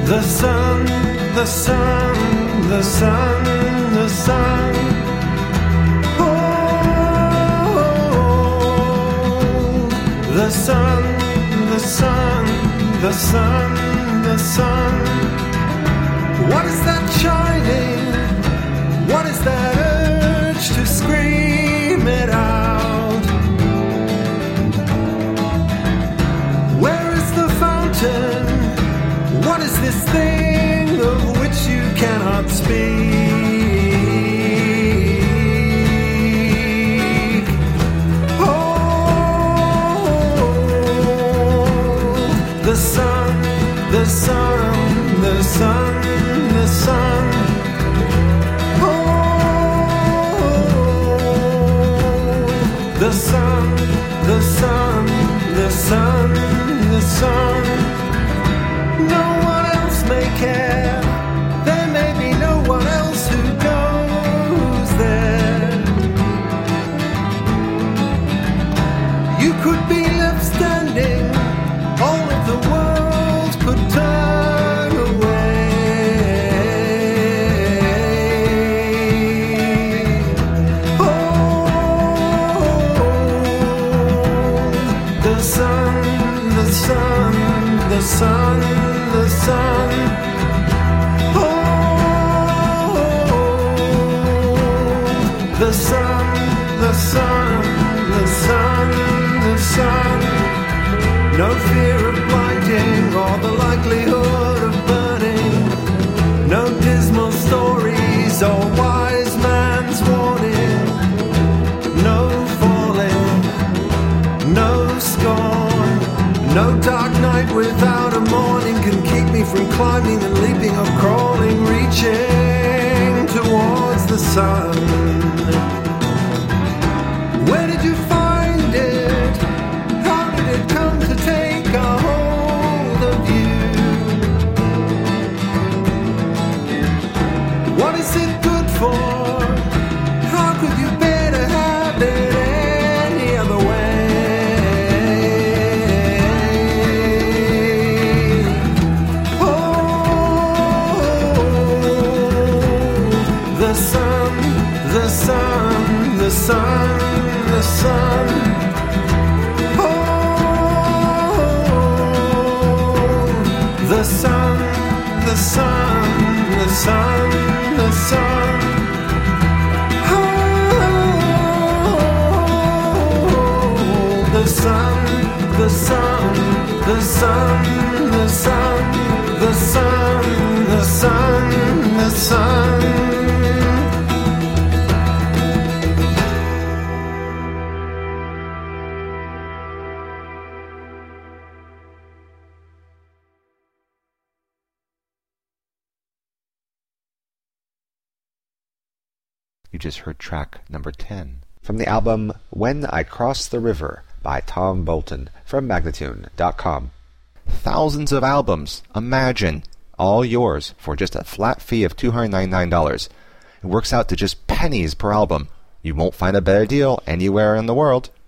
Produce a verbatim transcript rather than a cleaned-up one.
The sun, the sun, the sun, the sun. Oh, the sun, the sun, the sun, the sun. What is that shining? What is that urge to scream it out? Where is the fountain? What is this thing of which you cannot speak? Oh, the sun, the sun, the sun, the sun. The sun, the sun, the sun, the sun. No one else may care. There may be no one else who goes there. You could be left standing. All of the world could turn away. The sun, the sun, the sun, the sun. Oh, the sun, the sun, the sun, the sun. No fear of blinding or the likelihood of burning. No dismal stories or wise man's warning. No falling, no scorn. No dark night without a morning can keep me from climbing and leaping or crawling, reaching towards the sun. Where did you find it? How did it come to take a hold of you? What is it good for? How could you bear to have it any other way? The sun, the sun, the sun, the sun. Oh, the sun, the sun, the sun, the sun. Oh, the sun, the sun, the sun, the sun, the sun, the sun, the sun. You just heard track number ten from the album When I Cross the River by Tom Bolton from Magnatune dot com. Thousands of albums, imagine, all yours for just a flat fee of two hundred ninety-nine dollars. It works out to just pennies per album. You won't find a better deal anywhere in the world.